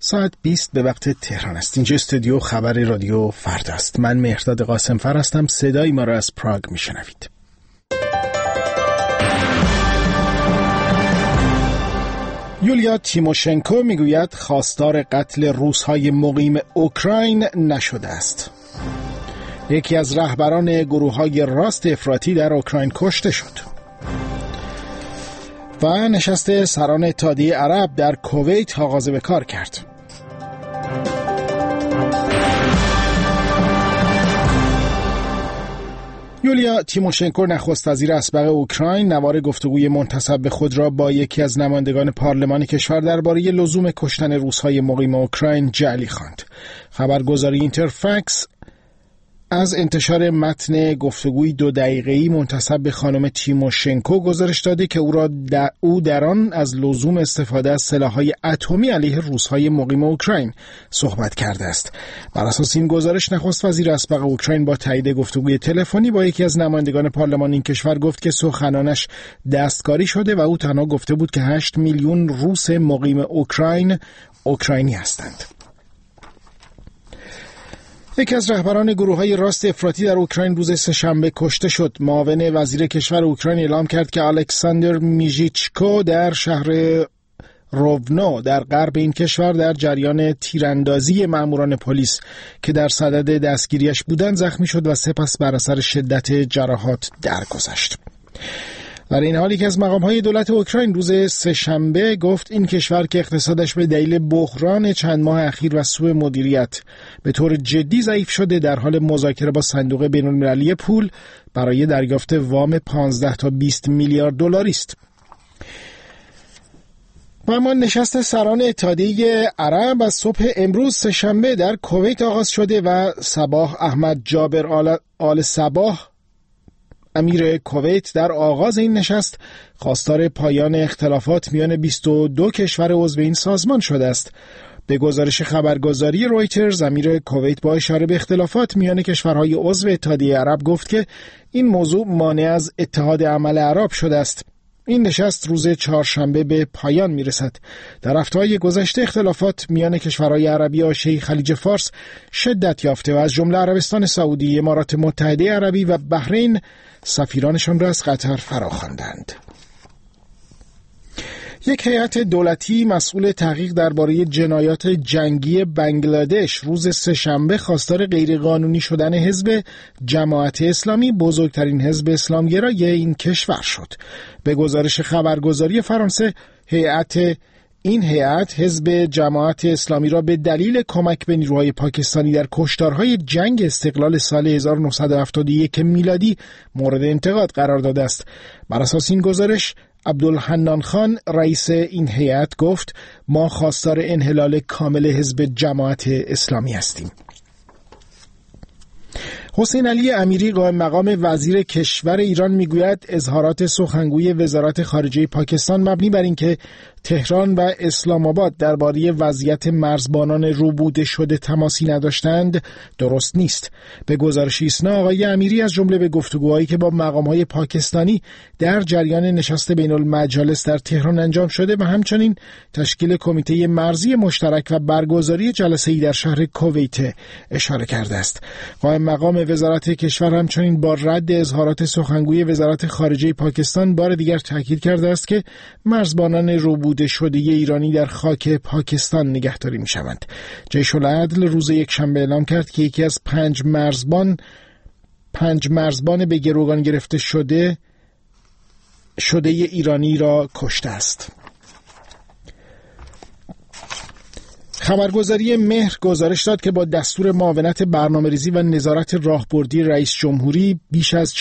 ساعت 20 به وقت تهران است. اینجا استودیو خبر رادیو فردا است. من مهرداد قاسمفر هستم. صدای ما را از پراگ میشنوید. یولیا تیموشنکو میگوید خواستار قتل روس‌های مقیم اوکراین نشده است. یکی از رهبران گروه‌های راست افراطی در اوکراین کشته شد. و نشست سران اتحادیه عرب در کویت آغاز به کار کرد. یولیا تیموشنکو نخست وزیر اسبق اوکراین نوار گفتگوی منتسب به خود را با یکی از نمایندگان پارلمان کشور درباره لزوم کشتن روس‌های مقیم اوکراین جعلی خواند. خبرگزاری اینترفکس از انتشار متن گفتگوی 2 دقیقه‌ای منتسب به خانم تیموشنکو گزارش داده که او در آن از لزوم استفاده از سلاح‌های اتمی علیه روس‌های مقیم اوکراین صحبت کرده است. بر اساس این گزارش نخست وزیر اسبق اوکراین با تایید گفتگوی تلفنی با یکی از نمایندگان پارلمان این کشور گفت که سخنانش دستکاری شده و او تنها گفته بود که 8 میلیون روس مقیم اوکراینی هستند. یکی از رهبران گروه‌های راست افراطی در اوکراین روز سه‌شنبه کشته شد. معاون وزیر کشور اوکراین اعلام کرد که الکساندر میژیچکو در شهر روونو در غرب این کشور در جریان تیراندازی ماموران پلیس که در صدد دستگیریش بودند زخمی شد و سپس بر اثر شدت جراحات درگذشت. در این حالی که از مقام‌های دولت اوکراین روز سه‌شنبه گفت این کشور که اقتصادش به دلیل بحران چند ماه اخیر و سوء مدیریت به طور جدی ضعیف شده در حال مذاکره با صندوق بین‌المللی پول برای دریافت وام 15 تا 20 میلیارد دلاری است. و اما نشست سران اتحادیه عرب از صبح امروز سه‌شنبه در کویت آغاز شده و صباح احمد جابر آل صباح امیر کویت در آغاز این نشست خواستار پایان اختلافات میان 22 کشور عضو این سازمان شده است. به گزارش خبرگزاری رویترز امیر کویت با اشاره به اختلافات میان کشورهای عضو اتحادیه عرب گفت که این موضوع مانع از اتحاد عمل عرب شده است. این نشست روز چهارشنبه به پایان میرسد. در هفته‌های گذشته اختلافات میان کشورهای عربی حاشیه خلیج فارس شدت یافته و از جمله عربستان سعودی، امارات متحده عربی و بحرین سفیرانشان را از قطر فراخواندند. یک هیئت دولتی مسئول تحقیق درباره جنایات جنگی بنگلادش روز سه‌شنبه خواستار غیرقانونی شدن حزب جماعت اسلامی، بزرگترین حزب اسلامگرای این کشور شد. به گزارش خبرگزاری فرانسه این هیئت حزب جماعت اسلامی را به دلیل کمک به نیروهای پاکستانی در کشتارهای جنگ استقلال سال 1971 میلادی مورد انتقاد قرار داده است. بر اساس این گزارش عبدالحنان خان رئیس این هیئت گفت ما خواستار انحلال کامل حزب جماعت اسلامی هستیم. حسین علی امیری قائم مقام وزیر کشور ایران میگوید اظهارات سخنگوی وزارت خارجه پاکستان مبنی بر اینکه تهران و اسلام آباد درباره وضعیت مرزبانان روبوده شده تماسی نداشتند درست نیست. به گزارش ایسنا آقای امیری از جمله به گفتگوهایی که با مقام‌های پاکستانی در جریان نشست بین المجالس در تهران انجام شده و همچنین تشکیل کمیته مرزی مشترک و برگزاری جلسه‌ای در شهر کویت اشاره کرده است. قائم مقام وزارت کشور همچنین با رد اظهارات سخنگوی وزارت خارجه پاکستان بار دیگر تاکید کرده است که مرزبانان روبوده شده ایرانی در خاک پاکستان نگهداری می‌شوند. جیش العدل روز یکشنبه اعلام کرد که یکی از 5 مرزبان به گروگان گرفته شده ایرانی را کشته است. خبرگزاری مهر گزارش داد که با دستور معاونت برنامه‌ریزی و نظارت راهبردی رئیس جمهوری بیش از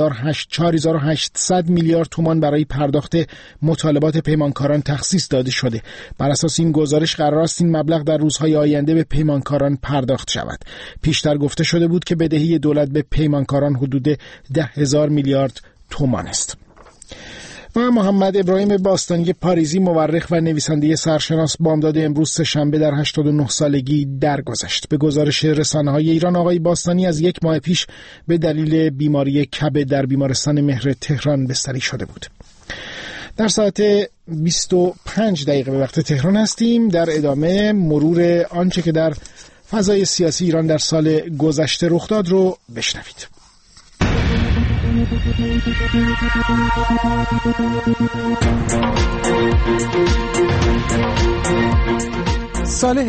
4800 میلیارد تومان برای پرداخت مطالبات پیمانکاران تخصیص داده شده. بر اساس این گزارش قرار است این مبلغ در روزهای آینده به پیمانکاران پرداخت شود. پیشتر گفته شده بود که بدهی دولت به پیمانکاران حدود 10,000 میلیارد تومان است. و محمد ابراهیم باستانی پاریزی مورخ و نویسنده سرشناس بامداد امروز سه‌شنبه در 89 سالگی درگذشت. به گزارش رسانه‌های ایران آقای باستانی از 1 ماه پیش به دلیل بیماری کبد در بیمارستان مهر تهران بستری شده بود. در ساعت 25 دقیقه به وقت تهران هستیم. در ادامه مرور آنچه که در فضای سیاسی ایران در سال گذشته رخ داد رو بشنوید. سال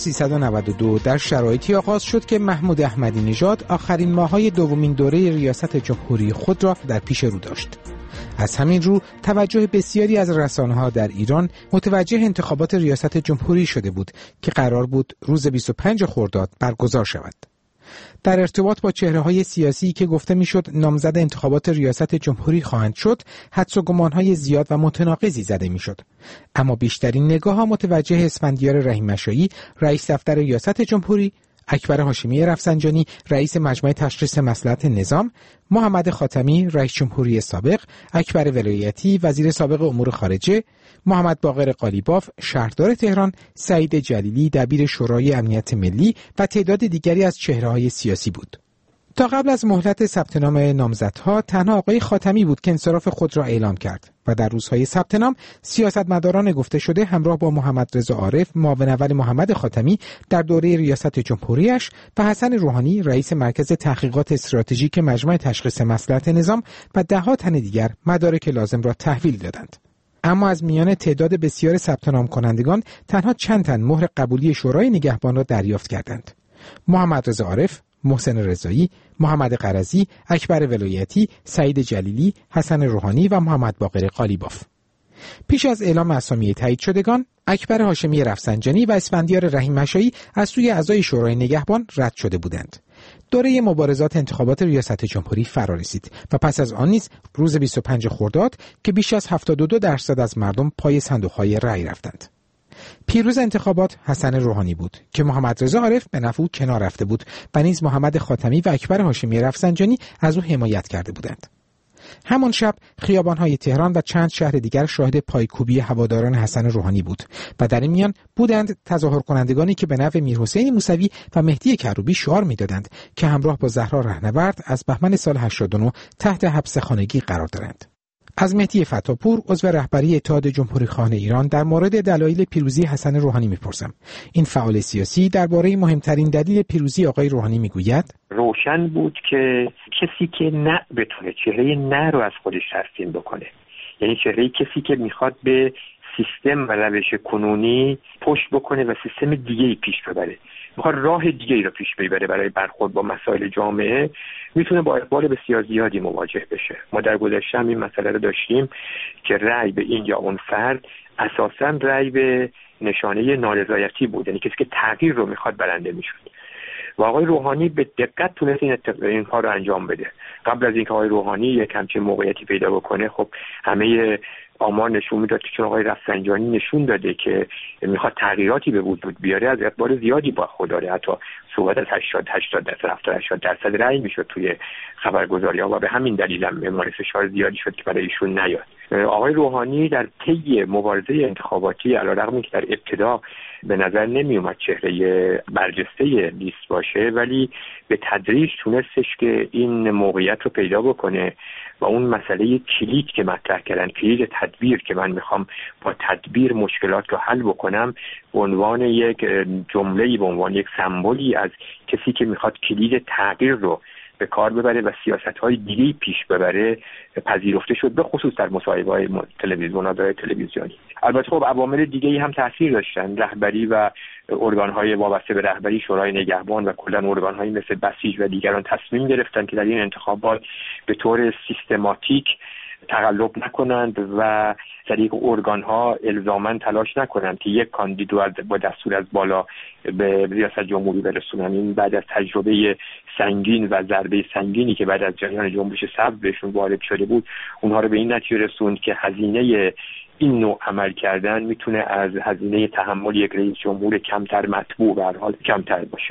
1392 در شرایطی آغاز شد که محمود احمدی نژاد آخرین ماه‌های دومین دوره ریاست جمهوری خود را در پیش رو داشت. از همین رو توجه بسیاری از رسانه‌ها در ایران متوجه انتخابات ریاست جمهوری شده بود که قرار بود روز 25 خرداد برگزار شود. در ارتباط با چهره‌های سیاسی که گفته میشد نامزد انتخابات ریاست جمهوری خواهند شد، حدس و گمان‌های زیاد و متناقضی زده میشد. اما بیشترین نگاه‌ها متوجه اسفندیار رحیم‌مشایی، رئیس دفتر ریاست جمهوری، اکبر هاشمی رفسنجانی، رئیس مجمع تشخیص مصلحت نظام، محمد خاتمی، رئیس جمهوری سابق، اکبر ولایتی، وزیر سابق امور خارجه، محمد باقر قالیباف، شهردار تهران، سعید جلیلی، دبیر شورای امنیت ملی و تعداد دیگری از چهره‌های سیاسی بود. تا قبل از مهلت ثبت نام نامزدها تنها آقای خاتمی بود که انصراف خود را اعلام کرد و در روزهای ثبت نام سیاستمداران گفته شده همراه با محمد رضا عارف، معاون اول محمد خاتمی در دوره ریاست جمهوریش و حسن روحانی، رئیس مرکز تحقیقات استراتژیک مجمع تشخیص مصلحت نظام و ده‌ها تن دیگر مدارک لازم را تحویل دادند. اما از میان تعداد بسیار ثبت نام کنندگان تنها چند تن مهر قبولی شورای نگهبان را دریافت کردند: محمد رضا عارف، محسن رضایی، محمد قرضی، اکبر ولایتی، سعید جلیلی، حسن روحانی و محمد باقر قالیباف. پیش از اعلام اسامی تایید شدگان، اکبر هاشمی رفسنجانی و اسفندیار رحیم‌مشایی از سوی اعضای شورای نگهبان رد شده بودند. دوره مبارزات انتخابات ریاست جمهوری فرا رسید و پس از آن نیز روز 25 خرداد که بیش از 72% از مردم پای صندوق‌های رأی رفتند. پیروز انتخابات حسن روحانی بود که محمد رضا عارف به نفع او کنار رفته بود و نیز محمد خاتمی و اکبر هاشمی رفسنجانی از او حمایت کرده بودند. همان شب خیابان‌های تهران و چند شهر دیگر شاهد پایکوبی هواداران حسن روحانی بود و در این میان بودند تظاهر کنندگانی که به نفع میرحسین موسوی و مهدی کروبی شعار می‌دادند که همراه با زهرا رهنورد از بهمن سال 89 تحت حبس خانگی قرار دارند. از مهدی فتاپور، عضو رهبری اتحاد جمهوری‌خواهان ایران، در مورد دلایل پیروزی حسن روحانی می‌پرسم. این فعال سیاسی درباره مهمترین دلیل پیروزی آقای روحانی می‌گوید: روشن بود که کسی که نه بتونه چهره نه رو از خودش ترسیم بکنه، یعنی چهره کسی که میخواد به سیستم و روش کنونی پشت بکنه و سیستم دیگه‌ای پیش ببره، میخواد راه دیگه‌ای رو پیش ببره برای برخورد با مسائل جامعه، میتونه با اقبال بسیار زیادی مواجه بشه. ما در گذشته هم این مسئله رو داشتیم که رأی به این یا اون فرد اساساً رأی به نشانه نارضایتی بود، یعنی کسی که تغییر رو میخواد برنده میشد. و آقای روحانی به دقت تونست این کار رو انجام بده. قبل از اینکه آقای روحانی یک همچین موقعیتی پیدا بکنه، خب همه آمار نشون میداد که چون آقای رفسنجانی نشون داده که میخواد تغییراتی به وجود بیاره، از اقبال زیادی با خود داره. حتی صحبت از 80% رأی میشد توی خبرگزاری‌ها و به همین دلیل هم مورد فشار زیادی شد که برای ایشون نیاد. آقای روحانی در طی مبارزه انتخاباتی علیرغم اینکه در ابتدا به نظر نمی اومد چهره برجسته لیست باشه، ولی به تدریج تونستش که این موقعیت رو پیدا بکنه و اون مسئله کلید که مطرح کردن، کلید تدبیر که من میخوام با تدبیر مشکلات رو حل بکنم، به عنوان یک جمله‌ای، به عنوان یک سمبولی از کسی که میخواد کلید تغییر رو به کار ببره و سیاست‌های دیگه‌ای پیش ببره پذیرفته شد، به خصوص در مصاحبه‌های تلویزیونی. البته خب عوامل دیگه‌ای هم تاثیر داشتن. رهبری و ارگان‌های وابسته به رهبری، شورای نگهبان و کلاً ارگان‌های مثل بسیج و دیگران تصمیم گرفتن که در این انتخابات به طور سیستماتیک تقلب نکنند و طریق ارگان‌ها الزاماً تلاش نکنند که یک کاندیدو با دستور از بالا به ریاست جمهوری برسونن. این بعد از تجربه سنگین و ضربه سنگینی که بعد از جریان جنبش سبز بهشون وارد شده بود، اونها رو به این نتیجه رسوند که هزینه این نوع عمل کردن میتونه از هزینه تحمل یک رئیس جمهور کمتر مطبوع به هر حال کمتر باشه.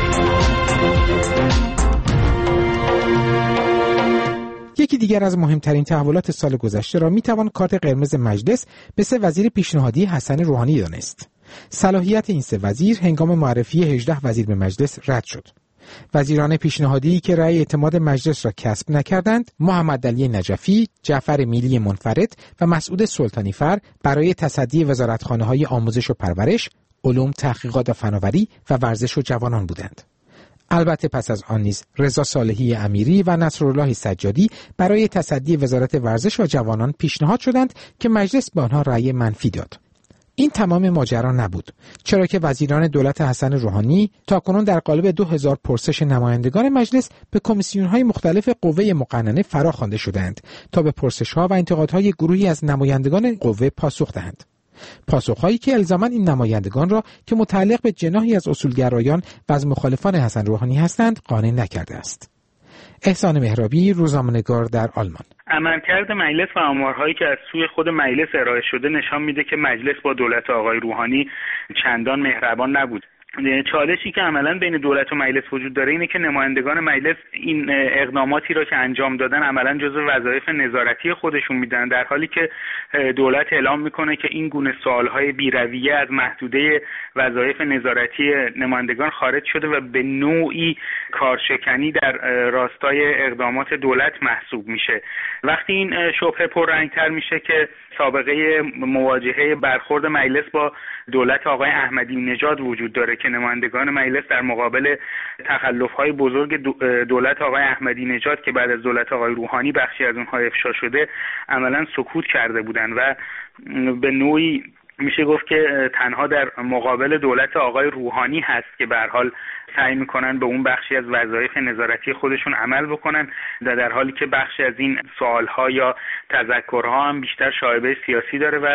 یکی دیگر از مهمترین تحولات سال گذشته را میتوان کارت قرمز مجلس به 3 وزیر پیشنهادی حسن روحانی دانست. صلاحیت این 3 وزیر هنگام معرفی 18 وزیر به مجلس رد شد. وزیران پیشنهادی که رأی اعتماد مجلس را کسب نکردند، محمد علی نجفی، جعفر میلی منفرد و مسعود سلطانیفر برای تصدی وزارتخانه‌های آموزش و پرورش، علوم، تحقیقات و فناوری و ورزش و جوانان بودند. البته پس از آن نیز رضا صالحی امیری و نصرالله سجادی برای تصدی وزارت ورزش و جوانان پیشنهاد شدند که مجلس به آنها رأی منفی داد. این تمام ماجرا نبود، چرا که وزیران دولت حسن روحانی تاکنون در قالب 2000 پرسش نمایندگان مجلس به کمیسیون‌های مختلف قوه مقننه فراخوانده شدند تا به پرسش‌ها و انتقادهای گروهی از نمایندگان قوه پاسخ دهند. پاسخهایی که الزاماً این نمایندگان را که متعلق به جناحی از اصولگرایان و از مخالفان حسن روحانی هستند قانع نکرده است. احسان مهرابی، روزنامه‌نگار در آلمان. عملکرد مجلس و آمارهایی که از سوی خود مجلس ارائه شده نشان میده که مجلس با دولت آقای روحانی چندان مهربان نبود. چالشی که عملاً بین دولت و مجلس وجود داره اینه که نمایندگان مجلس این اقداماتی را که انجام دادن عملاً جزو وظایف نظارتی خودشون میدن، در حالی که دولت اعلام میکنه که این گونه سوالهای بی‌رویه از محدوده وظایف نظارتی نمایندگان خارج شده و به نوعی کارشکنی در راستای اقدامات دولت محسوب میشه. وقتی این شبهه پررنگتر میشه که سابقه مواجهه برخورد مجلس با دولت آقای احمدی نژاد وجود داره که نمایندگان مجلس در مقابل تخلف‌های بزرگ دولت آقای احمدی نژاد که بعد از دولت آقای روحانی بخشی از اونها افشا شده عملاً سکوت کرده بودند و به نوعی میشه گفت که تنها در مقابل دولت آقای روحانی هست که به هر حال سعی میکنن به اون بخشی از وظایف نظارتی خودشون عمل بکنن، در حالی که بخشی از این سوالها یا تذکرها هم بیشتر شایبه سیاسی داره و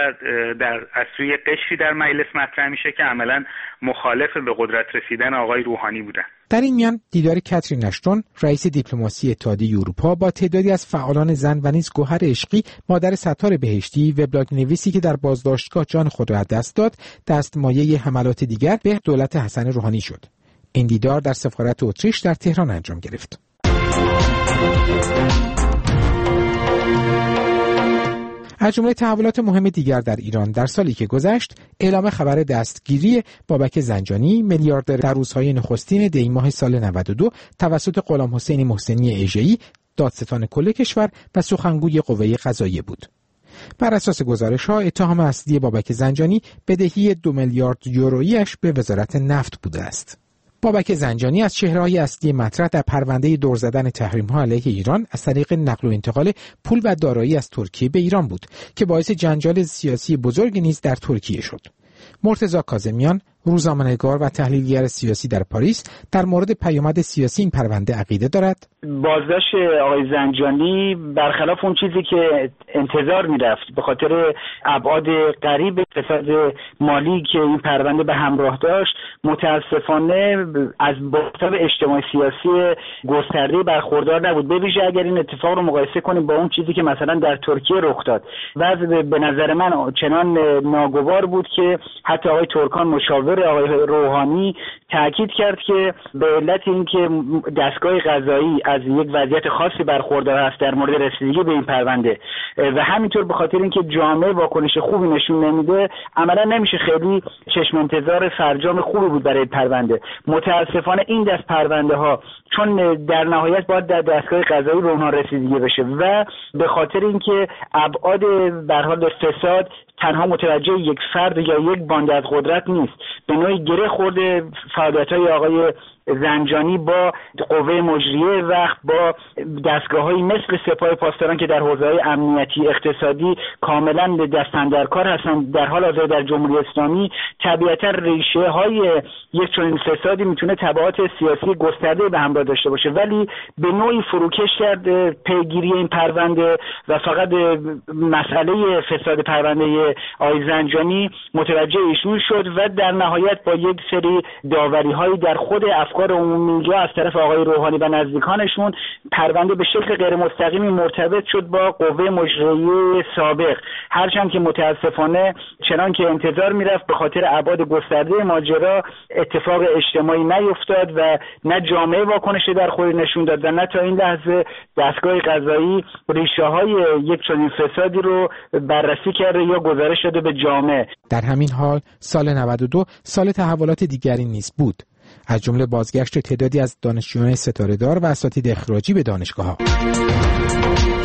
از سوی قشری در مجلس مطرح میشه که عملاً مخالف به قدرت رسیدن آقای روحانی بودن. در این میان دیدار کاترین اشتون، رئیس دیپلماسی اتحادیه اروپا، با تعدادی از فعالان زن و نیز گوهر عشقی، مادر ستار بهشتی، وبلاگ نویسی که در بازداشتگاه جان خود را از دست داد، دستمایه حملات دیگر به دولت حسن روحانی شد. این دیدار در سفارت اتریش در تهران انجام گرفت. از جمله تحولات مهم دیگر در ایران در سالی که گذشت، اعلام خبر دستگیری بابک زنجانی، میلیاردر در روزهای نخستین دی ماه سال 92 توسط غلامحسین محسنی ایژه‌ای، دادستان کل کشور و سخنگوی قوه قضاییه بود. بر اساس گزارش‌ها اتهام اصلی بابک زنجانی بدهی 2 میلیارد یورویی‌اش به وزارت نفت بوده است. بابک زنجانی از چهره‌های اصلی مطرح در پرونده دور زدن تحریم‌ها علیه ایران از طریق نقل و انتقال پول و دارایی از ترکیه به ایران بود که باعث جنجال سیاسی بزرگی نیز در ترکیه شد. مرتضی کاظمیان، روزنامه‌نگار و تحلیلگر سیاسی در پاریس، در مورد پیامد سیاسی این پرونده عقیده دارد. بازداشت آقای زنجانی برخلاف اون چیزی که انتظار میرفت به خاطر ابعاد غریب فساد مالی که این پرونده به همراه داشت، متاسفانه از باب اجتماعی سیاسی گسترده برخوردار نبود، به ویژه اگر این اتفاق رو مقایسه کنیم با اون چیزی که مثلا در ترکیه رخ داد. وضع به نظر من چنان ناگوار بود که حتی آقای ترکان مشاور آقای روحانی تاکید کرد که به علت اینکه دستگاه قضایی از یک وضعیت خاصی برخوردار است در مورد رسیدگی به این پرونده و همینطور به خاطر اینکه جامعه واکنش خوبی نشون نمیده، عملا نمیشه خیلی چشم انتظار فرجام خوبی بود برای پرونده. متاسفانه این دست پرونده ها چون در نهایت باید در دستگاه قضایی به اونها رسیدگی بشه و به خاطر اینکه ابعاد به هر حال فساد تنها متوجه یک فرد یا یک باند از قدرت نیست، به نوعی گره خورده فعالیت‌های آقای زنجانی با قوه مجریه و با دستگاه‌هایی مثل سپاه پاسداران که در حوزه‌های امنیتی اقتصادی کاملا دست اندرکار هستند در حال حاضر در جمهوری اسلامی. طبیعتا ریشه‌های یک چنین فسادی میتونه تبعات سیاسی گسترده به همراه داشته باشه، ولی به نوعی فروکش کرد پیگیری این پرونده و فقط مسئله فساد پرونده آقای زنجانی متوجه ایشون شد و در نهایت با یک سری داوری‌هایی در خود افکار عمومی از طرف آقای روحانی و نزدیکانشون پرونده به شکل غیر مستقیمی مرتبط شد با قوه مجریه سابق، هرچند که متاسفانه چنان که انتظار میرفت به خاطر ابعاد گسترده ماجرا اتفاق اجتماعی نیفتاد و نه جامعه واکنش در خود نشون داد و نه تا این لحظه دستگاه قضایی ریشه‌های یک چنین فسادی رو بررسی کرده یا گزارش داده به جامعه. در همین حال سال 92 سال تحولات دیگری نیز بود. از جمله بازگشت تعدادی از دانشجویان ستاره‌دار و اساتید اخراجی به دانشگاه‌ها.